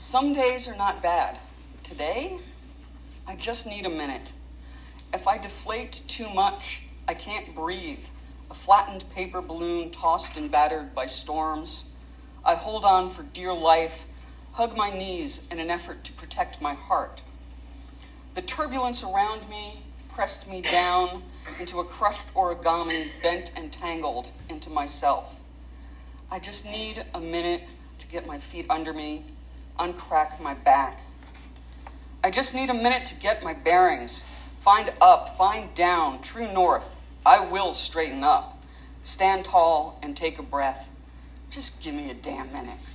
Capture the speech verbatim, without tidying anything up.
Some days are not bad. Today, I just need a minute. If I deflate too much, I can't breathe. A flattened paper balloon tossed and battered by storms. I hold on for dear life, hug my knees in an effort to protect my heart. The turbulence around me pressed me down into a crushed origami, bent and tangled into myself. I just need a minute to get my feet under me, uncrack my back. I just need a minute to get my bearings, find up, find down, true north. I will straighten up, stand tall and take a breath. Just give me a damn minute.